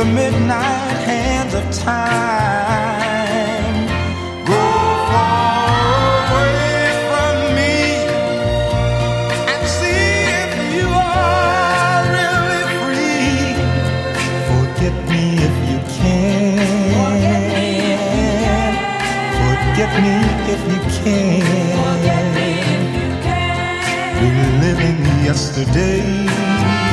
the midnight hands of time. Go far away from me and see if you are really free. Forget me if you can. Forget me if you can. Reliving yesterday.